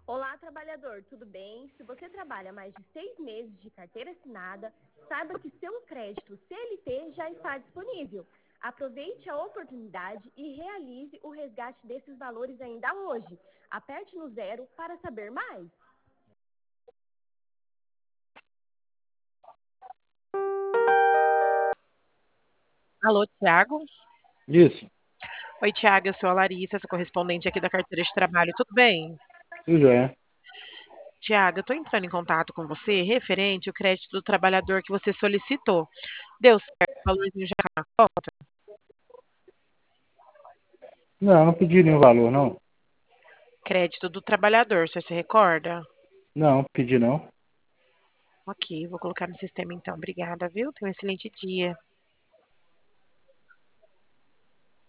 Olá, trabalhador, tudo bem? Se você trabalha mais de 6 meses de carteira assinada, saiba que seu crédito CLT já está disponível. Aproveite a oportunidade e realize o resgate desses valores ainda hoje. Aperte no 0 para saber mais. Alô, Tiago? Isso, Oi, Tiago, eu sou a Larissa, sou correspondente aqui da carteira de trabalho, tudo bem? tudo jóia. Tiago, eu estou entrando em contato com você referente ao crédito do trabalhador que você solicitou. Deu certo? O valorzinho já tá na conta? Não, não pedi nenhum valor, não. Crédito do trabalhador, você se recorda? Não, pedi não. Ok, vou colocar no sistema então. Obrigada, viu? Tenha um excelente dia.